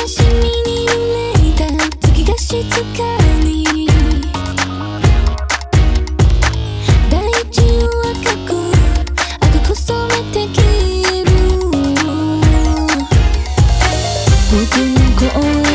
しみに濡れた月が静かに大地を赤く染めて消える僕の声